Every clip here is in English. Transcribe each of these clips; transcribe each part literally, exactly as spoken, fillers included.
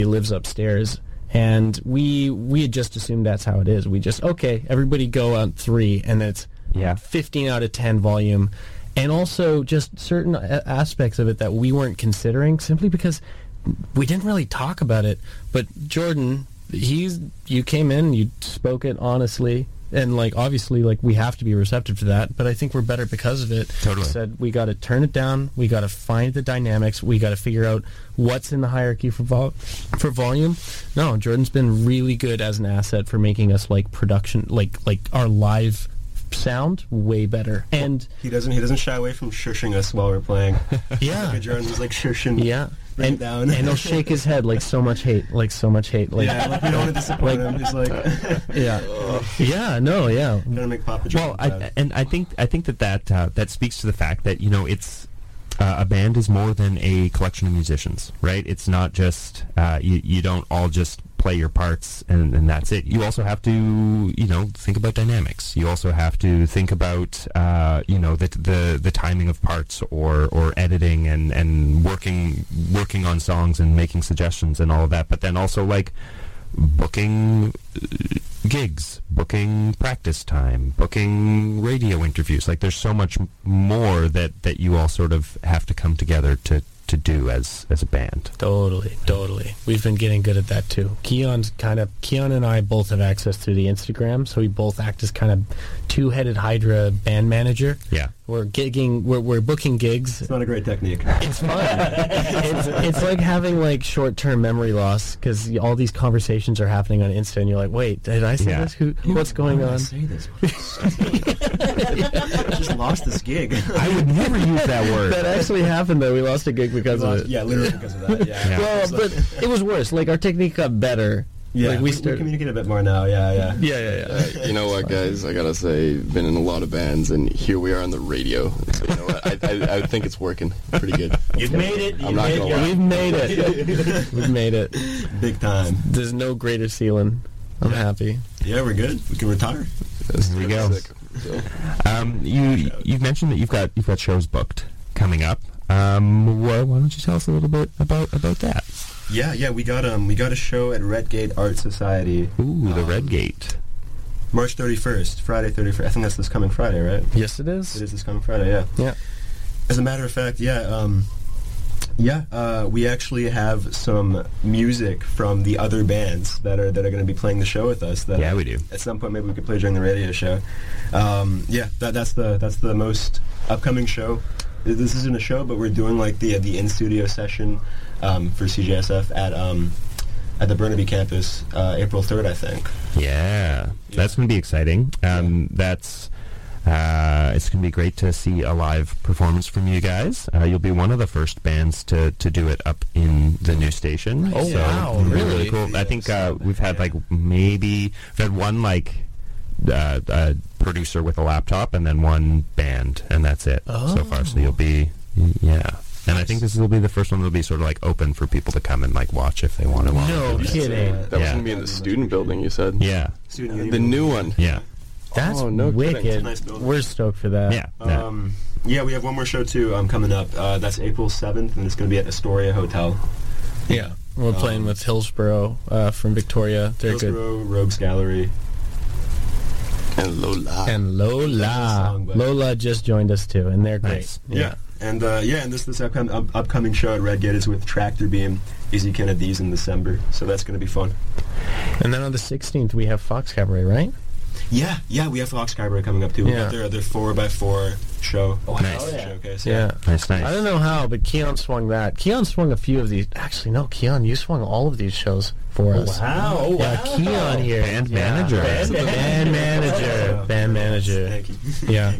He lives upstairs, and we we had just assumed that's how it is. We just, okay, everybody go on three, and it's Yeah. fifteen out of ten volume. And also just certain a- aspects of it that we weren't considering simply because we didn't really talk about it. But Jordan, he's you came in, you spoke it honestly, and like obviously like we have to be receptive to that, but I think we're better because of it. Totally. Said we got to turn it down, we got to find the dynamics, we got to figure out what's in the hierarchy for vol- for volume. No, Jordan's been really good as an asset for making us like production like like our live sound way better. And He doesn't. He doesn't shy away from shushing us while we're playing. yeah. Like Jordan's like shushing. Yeah. Bring and, it down. and he'll shake his head like so much hate, like so much hate. Like, Yeah, like we don't want to disappoint him. He's like, yeah, yeah, no, yeah. gonna make Papa Jordan Well, I, proud. and I think I think that that uh, that speaks to the fact that you know it's uh, a band is more than a collection of musicians, right? It's not just uh, you you don't all just play your parts and, and that's it. You also have to you know think about dynamics. You also have to think about uh, you know the the the timing of parts or or editing and and working working on songs and making suggestions and all of that. But then also like booking uh, gigs, booking practice time, booking radio interviews. Like there's so much m- more that, that you all sort of have to come together to, to do as, as a band. Totally, totally. We've been getting good at that too. Keon's kind of Keon and I both have access to the Instagram, so we both act as kind of two-headed Hydra band manager. Yeah. We're gigging, we're, we're booking gigs. It's not a great technique. It's fun. it's, it's like having like short-term memory loss because all these conversations are happening on Insta, and you're like, wait, did I say Yeah. this? Who? What's going Why did I on? say this? I just lost this gig. I would never use that word. That actually happened though. We lost a gig because Lost- of it. yeah, literally because of that. Yeah. Yeah. Well, So- but it was worse. Like our technique got better. yeah, like, we, we we started. communicate a bit more now. Yeah, yeah. Yeah, yeah, yeah. Uh, you know what, guys? I gotta say, been in a lot of bands, and here we are on the radio. So you know what? I, I, I think it's working pretty good. You've made it. I'm You've not made gonna your- lie. We've made it. We've made it. Big time. There's no greater ceiling. I'm happy. Yeah, we're good. We can retire. That's There we go. sick. So, Um, you you've mentioned that you've got you've got shows booked coming up. Um, wh- why don't you tell us a little bit about about that? Yeah, yeah. We got um, we got a show at Redgate Art Society. Ooh, the Um, Red Gate. March thirty-first, Friday thirty-first. I think that's this coming Friday, right? Yes, it It is. is this coming Friday. Yeah. Yeah. As a matter of fact, yeah, um, yeah, uh, we actually have some music from the other bands that are that are going to be playing the show with us. That Yeah, we do. At some point, maybe we could play during the radio show. Um, yeah, that, that's the that's the most upcoming show. This isn't a show, but we're doing like the the in studio session um, for C J S F at um, at the Burnaby campus, uh, April third, I think. Yeah, that's going to be exciting. Um, That's uh, it's going to be great to see a live performance from you guys. Uh, you'll be one of the first bands to, to do it up in the new station. Oh, so wow, it'll be really? cool. I think uh, we've had like maybe we've had one like uh, uh, producer with a laptop and then one band, and that's it so far. So you'll be yeah. And I think this will be the first one that'll be sort of like open for people to come and like watch if they want to. No That's, kidding. uh, that was Yeah. gonna be in the student building. You said. Yeah, Student Union The building. new one. yeah, That's Oh, no kidding. wicked. It's a nice building. We're stoked for that. yeah. yeah. Um, yeah, we have one more show too um, coming up. Uh, that's April seventh, and it's going to be at Astoria Hotel. Yeah. We're playing Um, with Hillsborough uh, from Victoria. They're good. Hillsborough, Rogues Gallery. And Lola. And Lola. Song, but- Lola just joined us too, and they're great. Nice. Yeah. And uh, yeah, and this this upcom- up- upcoming show at Redgate is with Tractor Beam, Easy Kennedy's in December. So that's going to be fun. And then on the sixteenth, we have Fox Cabaret, right? Yeah, yeah, we have Fox Cabaret coming up too. We Yeah. got their their four by four show. Oh, Nice. Showcase. Yeah. Nice, nice. I don't know how, but Keon swung that. Keon swung a few of these. Actually, no, Keon, you swung all of these shows for us. Wow. Oh, Yeah, wow. Keon here. Band Yeah. manager. Band, Band band manager. Band manager. Thank you. Yeah.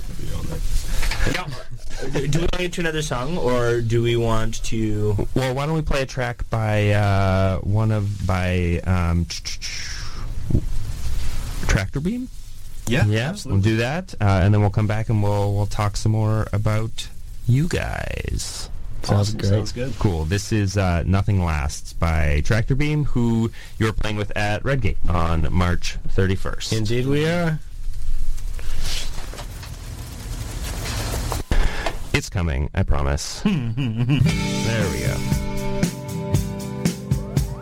Yeah. Do we want to get to another song, or do we want to... Well, why don't we play a track by uh, one of by um, Tractor Beam? Yeah, We'll absolutely. do that, uh, and then we'll come back and we'll we'll talk some more about you guys. Sounds Awesome, great. Sounds good. Cool. This is uh, Nothing Lasts by Tractor Beam, who you're playing with at Redgate on March thirty-first. Indeed we are. It's coming, I promise. There we go.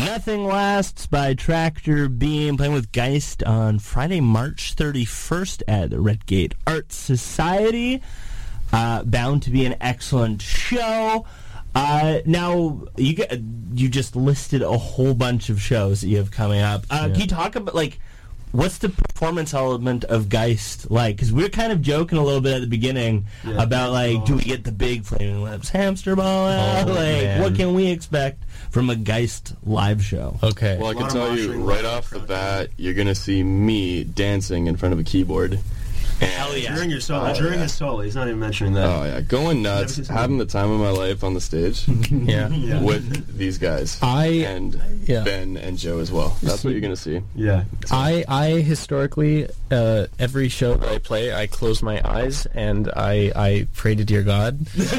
Nothing Lasts by Tractor Beam, playing with Geist on Friday, March thirty-first at the Redgate Art Society. Uh, bound to be an excellent show. Uh, now, you get, you just listed a whole bunch of shows that you have coming up. Uh, Yeah. Can you talk about, like, what's the performance element of Geist like? Because we were kind of joking a little bit at the beginning Yeah. about, like, do we get the big Flaming Lips hamster ball out? Oh, like, man. what can we expect from a Geist live show? Okay. Well, I A can lot of tell you moshing, right a lot of off the crunching. bat, you're gonna see me dancing in front of a keyboard. And Hell yeah. During your solo, Oh, during yeah. his solo, he's not even mentioning that. Oh yeah, going Never nuts, seen something- having the time of my life on the stage yeah. Yeah. with these guys I and yeah. Ben and Joe as well. That's what you're gonna see. Yeah. I I historically uh, every show that I play, I close my eyes and I I pray to dear God.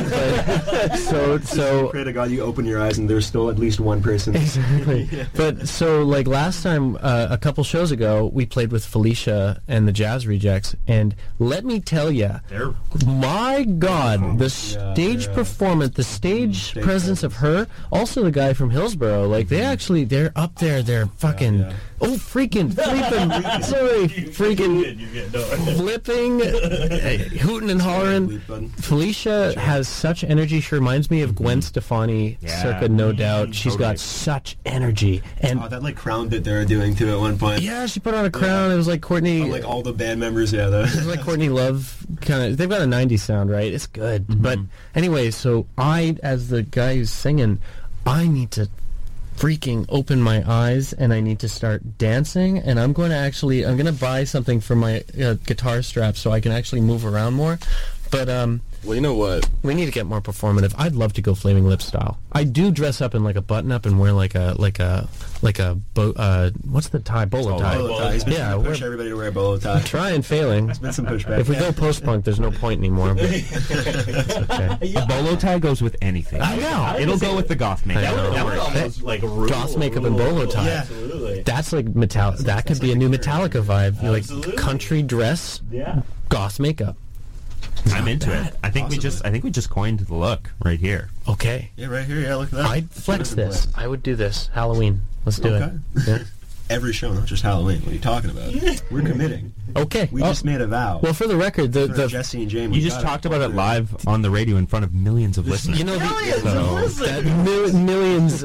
But, so so Pray to God you open your eyes and there's still at least one person. exactly. But so like last time, uh, a couple shows ago, we played with Felicia and the Jazz Rejects, and let me tell you, They're my God, the Yeah, stage yeah. performance, the stage Stage presence of her, also the guy from Hillsborough, like they actually, they're up there, they're fucking, yeah. oh freaking, flipping, sorry, freaking, flipping, uh, hooting and hollering. Bleep button. Felicia has such energy. She reminds me of Gwen Stefani, Yeah. circa No Doubt. She's Totally. got such energy, and Oh, that like crown bit they were doing too at one point. yeah, she put on a crown. It was like Courtney. Oh, like all the band members, yeah. The, It was like Courtney Love kind of. They've got a nineties sound, right? It's good. But anyway, so I, as the guy who's singing, I need to freaking open my eyes and I need to start dancing. And I'm going to actually, I'm going to buy something for my uh, guitar strap so I can actually move around more. But um, Well, you know what? we need to get more performative. I'd love to go Flaming Lips style. I do dress up in like a button up and wear like a like a like a bo- uh what's the tie bolo tie. bolo tie. He's been Yeah, trying to push we're- everybody to wear a bolo tie. Trying failing. Been some pushback. If we yeah. go post punk, there's no point anymore. But it's okay. A bolo tie goes with anything. I know. It'll go with the goth makeup. I know. that Don't would worry. almost like rule. Goth makeup and bolo tie. Yeah. Absolutely. That's like metal. That could be a new Metallica vibe. You're Absolutely. like country dress, Yeah. goth makeup. I'm into it. I think we Possibly. just I think we just coined the look right here. Okay. Yeah, right here. Yeah, look at that. I'd flex Two different this. places. I would do this. Halloween. Let's do Okay. it. Yeah. Every show, not just Halloween. What are you talking about? We're committing. Okay. We Oh, just made a vow. well, for the record, the, For the Jesse and Jamie. You just talked about it live on the radio in front of millions of listeners. you know the, Millions so, of listeners. that mil- millions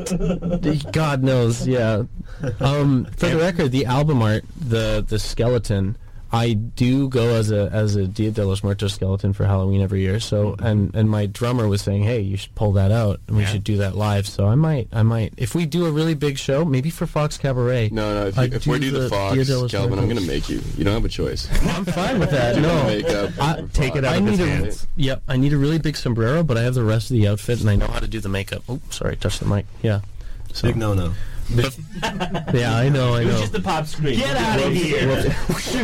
of God knows, yeah. Um, for the record, the album art, the the skeleton, I do go as a as a Dia de los Muertos skeleton for Halloween every year. So and and my drummer was saying, hey, you should pull that out and we Yeah. should do that live. So I might I might if we do a really big show, maybe for Fox Cabaret. No, no. If, you, I'd if we do do the the Fox, Dia de los Calvin, I'm Muertos. gonna make you. You don't have a choice. I'm fine with that. Do the No. makeup. I- for take it Fox. out I of his need a hands. yep. I need a really big sombrero, but I have the rest of the outfit, and I know how to do the makeup. Oh, sorry, touch the mic. Yeah, so Big no no. yeah, I know, I It was know. just the pop screen. Get out of here.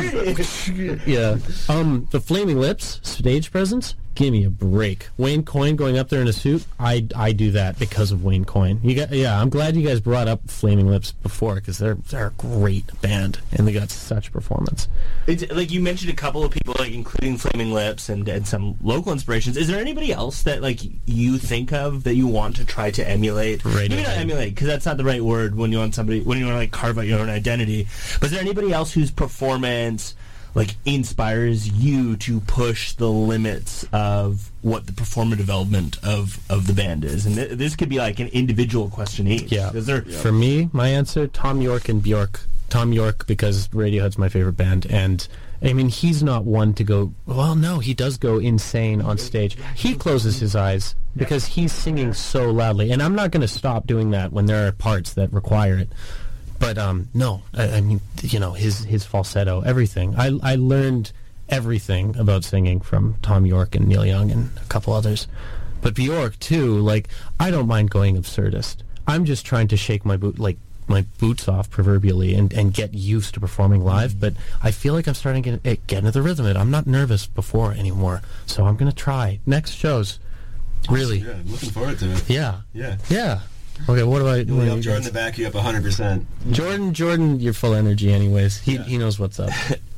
yeah, um, the Flaming Lips stage presence. Give me a break. Wayne Coyne going up there in a suit. I, I do that because of Wayne Coyne. You got yeah. I'm glad you guys brought up Flaming Lips before because they're they're a great band and they got such performance. It's, like you mentioned a couple of people, like including Flaming Lips and, and some local inspirations. Is there anybody else that like you think of that you want to try to emulate? Maybe not Radiohead. emulate because that's not the right word when you want somebody when you want to like carve out your own identity. But is there anybody else whose performance like inspires you to push the limits of what the performer development of, of the band is? And th- this could be like an individual question each. Yeah. Is there? For me, my answer, Tom York and Bjork. Tom York, because Radiohead's my favorite band, and I mean, he's not one to go, well, no, he does go insane on stage. He closes his eyes because he's singing so loudly, and I'm not going to stop doing that when there are parts that require it. But um, no, I, I mean, you know, his his falsetto, everything. I I learned everything about singing from Tom York and Neil Young and a couple others. But Bjork too, like, I don't mind going absurdist. I'm just trying to shake my boot, like my boots off, proverbially, and, and get used to performing live. But I feel like I'm starting to get, get into the rhythm of it. I'm not nervous before anymore, so I'm gonna try next shows. Really, Yeah, I'm looking forward to it. yeah, Yeah. yeah. Okay, what about You'll what help you Jordan guys? to back you up one hundred percent. Jordan, Jordan, you're full energy anyways. He Yeah. he knows what's up.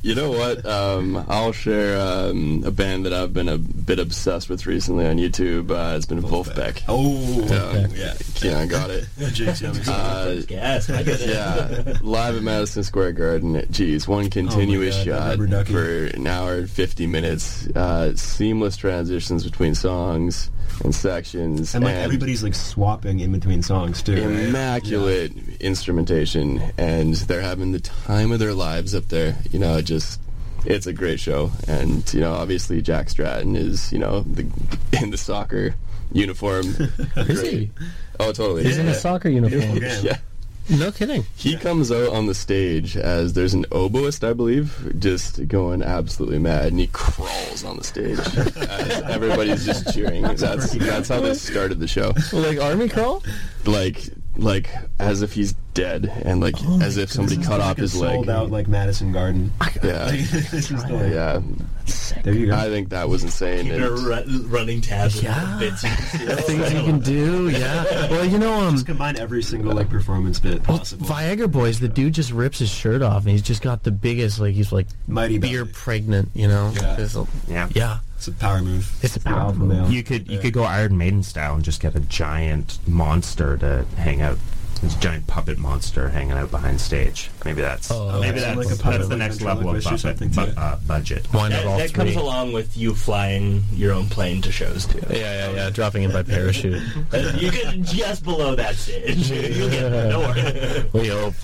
You know what? Um, I'll share um, a band that I've been a bit obsessed with recently on YouTube. Uh, it's been Wolfpack. Oh, Um, yeah. Keon got it. Jake's yummy. Uh, Yes, I get it. yeah, live at Madison Square Garden. Geez, one continuous God, that shot rubber ducky. for an hour and fifty minutes. Uh, seamless transitions between songs and sections, and like everybody's like swapping in between songs too. right? immaculate instrumentation, and they're having the time of their lives up there. You know, it just it's a great show, and you know, obviously Jack Stratton is you know the in the soccer uniform. Is he? Oh, totally. He's in a Yeah. soccer uniform. Yeah. Yeah. No kidding. He comes out on the stage as there's an oboist, I believe, just going absolutely mad, and he crawls on the stage as everybody's just cheering. That's that's how they started the show. Like army crawl? Like like as if he's dead, and like Oh as if somebody cut off Like a his leg. sold out like Madison Garden. Yeah, This is the- yeah. There you go. I think that was insane. Keeping a and- ru- running tab. of Yeah. bits you can see. Things you can do, yeah. Well, you know, um, Just combine every single like performance bit well, possible. Viagra Boys, the dude just rips his shirt off, and he's just got the biggest, like, he's like Mighty beer belly. pregnant, you know? Yeah. It's a- Yeah. yeah. It's a power move. It's a the power alpha move. male. You could you Yeah. could go Iron Maiden style and just get a giant monster to hang out. This giant puppet monster hanging out behind stage. Maybe that's Oh, maybe yeah. that's, Like a that's puppet, the like next level of ventriloquist or buffet, something, bu- too. uh, budget. Why not That, all that three? comes along with you flying your own plane to shows too. Yeah, yeah, yeah. Dropping in by parachute. Uh, you get just below that stage. You'll get there. Don't worry. We hope.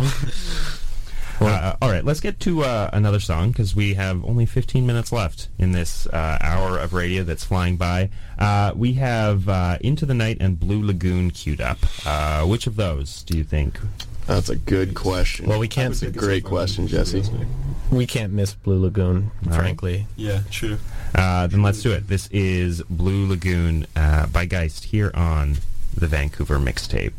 Uh, all right, let's get to uh, another song because we have only fifteen minutes left in this uh, hour of radio that's flying by. Uh, we have uh, Into the Night and Blue Lagoon queued up. Uh, which of those do you think? That's a good question. Well, we can't. That's a great question, Jesse. We can't miss Blue Lagoon, frankly. Yeah, true. Uh, then let's do it. This is Blue Lagoon uh, by Geist here on the Vancouver Mixtape.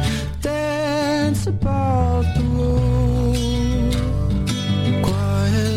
Dance about the road, quiet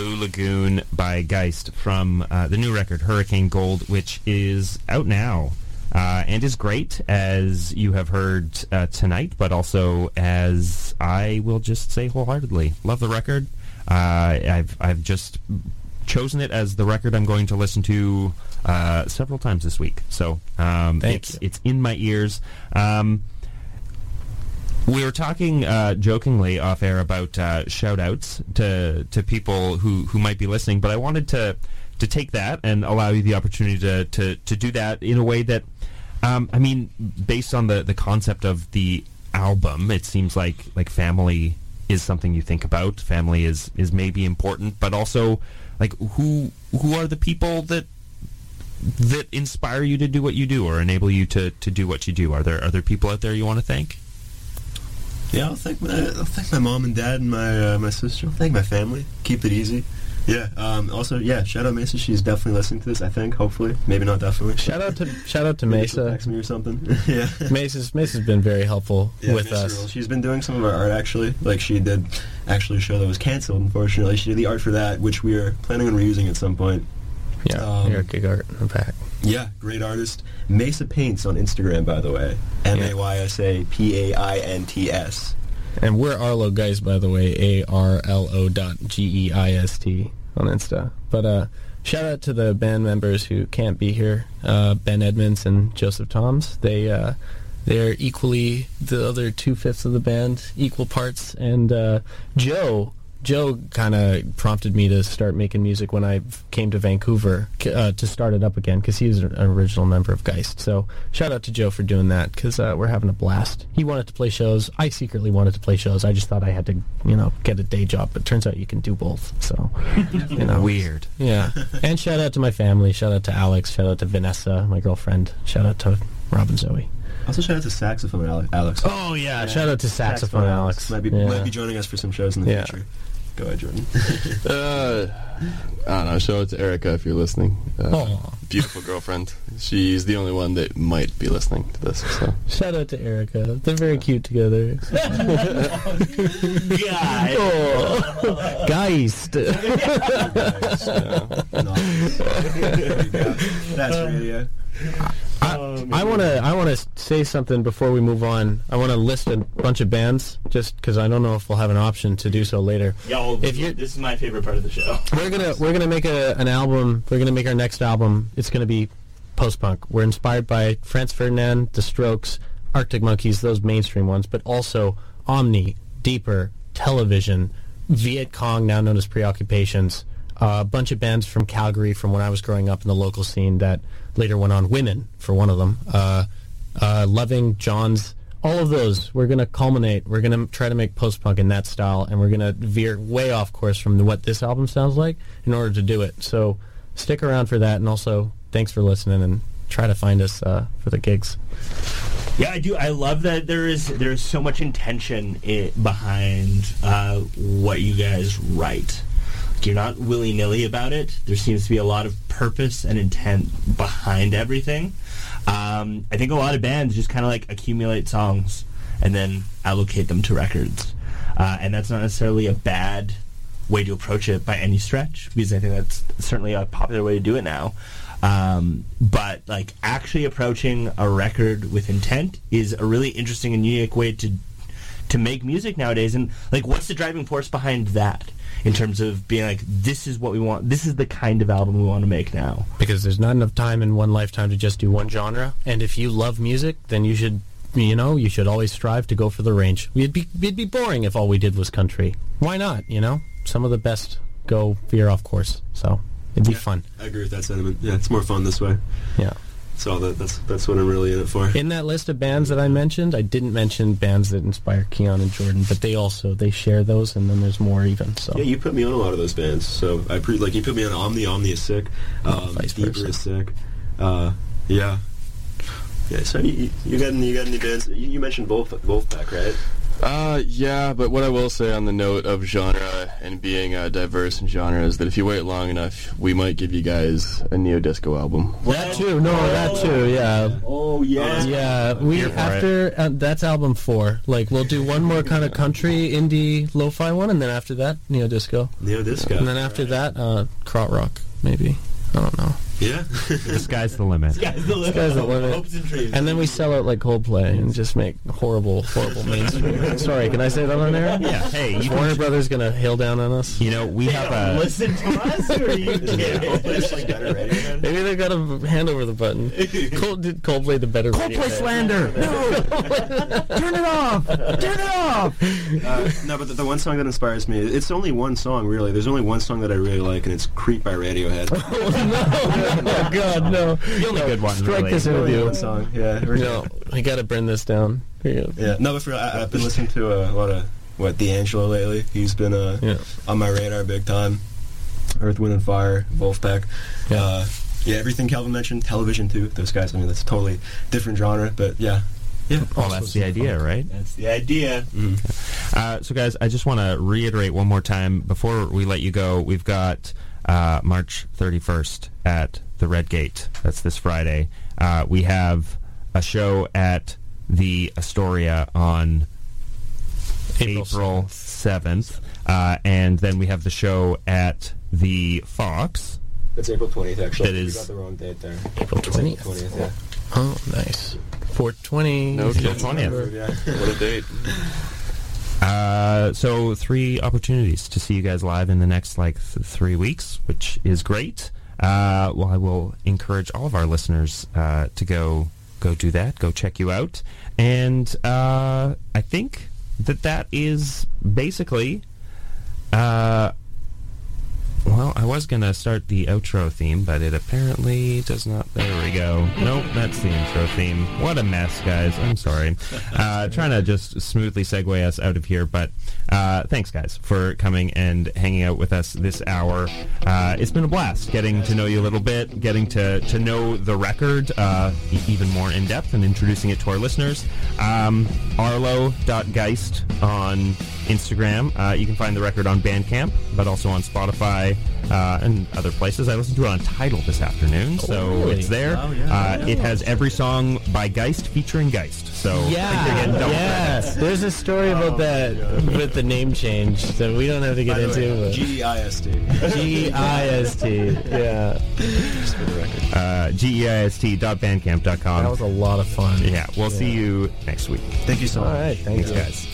Blue Lagoon by Geist from uh, the new record Hurricane Gold, which is out now uh, and is great, as you have heard uh, tonight, but also as I will just say wholeheartedly. Love the record. Uh, I've I've just chosen it as the record I'm going to listen to uh, several times this week. So um, Thank it's you. it's in my ears. Um, We were talking uh, jokingly off air about uh, shout-outs to to people who, who might be listening, but I wanted to to take that and allow you the opportunity to, to, to do that in a way that, um, I mean, based on the, the concept of the album, it seems like like family is something you think about. Family is, is maybe important, but also like who who are the people that that inspire you to do what you do or enable you to, to do what you do? Are there are there people out there you want to thank? Yeah, I'll thank my I'll thank my mom and dad and my uh, my sister. I'll thank my family. Keep it easy. Yeah. Um, also, yeah. Shout out Mesa. She's definitely listening to this. I think. Hopefully, maybe not. Definitely. Shout out to shout out to Maybe she'll Mesa. text me or something. yeah. Mesa's Mesa's been very helpful Yeah, with Miss us. Earl. She's been doing some of our art actually. Like she did actually a show that was canceled. Unfortunately, she did the art for that, which we are planning on reusing at some point. Yeah, Um, Eric Gig Art in the back. Yeah, great artist. Mesa Paints on Instagram, by the way. M A Y S A P A I N T S. And we're Arlo Guys, by the way, A R L O dot G E I S T on Insta. But uh, shout out to the band members who can't be here, uh, Ben Edmonds and Joseph Toms. They, uh, they're equally the other two-fifths of the band, equal parts. And uh, Joe... Joe kind of prompted me to start making music when I came to Vancouver uh, to start it up again because he was an original member of Geist. So shout out to Joe for doing that because uh, we're having a blast. He wanted to play shows. I secretly wanted to play shows. I just thought I had to, you know, get a day job. But turns out you can do both. So, you know. Weird. Yeah. And shout out to my family. Shout out to Alex. Shout out to Vanessa, my girlfriend. Shout out to Rob and Zoe. Also, shout out to Saxophone Ale- Alex. Oh, yeah. Shout out to Saxophone, Alex. Might be, Yeah. might be joining us for some shows in the Yeah. future. Go ahead, Jordan. Uh, I don't know. Shout out to Erica if you're listening. Uh, Aw. beautiful girlfriend. She's the only one that might be listening to this. So Shout out to Erica. They're very cute together. God. Oh. Geist. Nice. Yeah. Nice. There you go. That's radio. I want to I want to say something before we move on. I want to list a bunch of bands just because I don't know if we'll have an option to do so later. Yo, If you're- this is my favorite part of the show. We're gonna we're gonna make a, an album. We're gonna make our next album. It's gonna be post punk. We're inspired by Franz Ferdinand, The Strokes, Arctic Monkeys, those mainstream ones, but also Omni, Deeper, Television, Viet Cong, now known as Preoccupations, uh, a bunch of bands from Calgary from when I was growing up in the local scene that later went on. Women, for one of them. Uh, uh, Loving, Johns, all of those. We're going to culminate. We're going to try to make post-punk in that style, and we're going to veer way off course from what this album sounds like in order to do it. So stick around for that, and also thanks for listening, and try to find us uh, for the gigs. Yeah, I do. I love that there is there is so much intention I- behind uh, what you guys write. You're not willy-nilly about it. There seems to be a lot of purpose and intent behind everything. Um, I think a lot of bands just kind of like accumulate songs and then allocate them to records. Uh, and that's not necessarily a bad way to approach it by any stretch, because I think that's certainly a popular way to do it now. Um, but like actually approaching a record with intent is a really interesting and unique way to to make music nowadays. And like, what's the driving force behind that? In terms of being like, this is what we want, this is the kind of album we want to make now. Because there's not enough time in one lifetime to just do one genre. And if you love music, then you should, you know, you should always strive to go for the range. It'd be, it'd be boring if all we did was country. Why not, you know? Some of the best go veer off course. So it'd be Yeah. fun. I agree with that sentiment. Yeah, it's more fun this way. Yeah. So that, that's that's what I'm really in it for. In that list of bands that I mentioned, I didn't mention bands that inspire Keon and Jordan, but they also, they share those, and then there's more even. So Yeah, you put me on a lot of those bands. So I pre like you put me on Omni. Omni is sick. Um, vice Deeper versa. is sick. Uh, yeah. Yeah. So you, you got any you got any bands? You, you mentioned Wolf Wolfpack, right? Uh, yeah, but what I will say on the note of genre and being uh, diverse in genre is that if you wait long enough, we might give you guys a neo-disco album. That too. No, that too. Yeah. Oh, yeah. Yeah, we Here for after uh, that's album four. Like we'll do one more kind of country indie lo-fi one, and then after that neo disco, Neo disco. and then after that uh, krautrock maybe. I don't know. Yeah. The sky's the limit. Sky's the limit. Sky's the limit. Hopes and dreams. And then we sell out like Coldplay and just make horrible, horrible mainstream. Sorry, can I say that on air? Yeah. Hey, Is you Warner can, Brothers gonna hail down on us? you know we have a. Listen to us, or are you It's like better radio. Maybe they got a hand over the button. Cold, did Coldplay the better radio Coldplay band? slander. No, turn it off. Turn it off. Uh, no, but the, the one song that inspires me, it's only one song, really. There's only one song that I really like, and it's Creep by Radiohead. Oh God, no! The only good one, Strike really. this Only interview. one song, yeah. we're- No, we got to burn this down. Yeah. Yeah, no, but for real, I, I've been listening to uh, a lot of, what, D'Angelo lately. He's been uh, Yeah. on my radar big time. Earth, Wind and Fire, Wolfpack. Yeah. Uh, yeah, everything Calvin mentioned, television too. Those guys, I mean, that's a totally different genre, but yeah. Yeah. Well, that's the idea, right? That's the idea. Uh, so, guys, I just want to reiterate one more time before we let you go. We've got uh, March thirty-first at the Red Gate. That's this Friday. Uh, we have a show at the Astoria on April April seventh, uh, and then we have the show at the Fox. That's April twentieth, actually. That is- You got the wrong date there. April It's twentieth. twentieth, yeah. Oh, nice. four twenty. No kidding. twentieth. Yeah. What a date. Uh, so three opportunities to see you guys live in the next like th- three weeks, which is great. Uh, well, I will encourage all of our listeners uh, to go go do that. Go check you out, and uh, I think that that is basically. Uh, well, I was gonna start the outro theme, but it apparently does not. There we go. Nope, that's the intro theme. What a mess, guys. I'm sorry. Uh, trying to just smoothly segue us out of here, but uh, thanks, guys, for coming and hanging out with us this hour. Uh, it's been a blast getting to know you a little bit, getting to, to know the record uh, e- even more in depth, and introducing it to our listeners. Um, arlo dot geist on Instagram. Uh, you can find the record on Bandcamp, but also on Spotify uh, and other places. I listened to it on Tidal this afternoon, so really? it's there. Oh, yeah. Uh, it has every song by Geist featuring Geist. So I think you're Yeah, getting double yeah. credit. There's a story about that with the name change that we don't have to get By the way, into. G E I S T. G I S T. Yeah, Just for the record. Uh, G E I S T dot bandcamp dot com. that was a lot of fun. Yeah, we'll see you next week. Thank you so All much. right, thanks, Thanks, guys.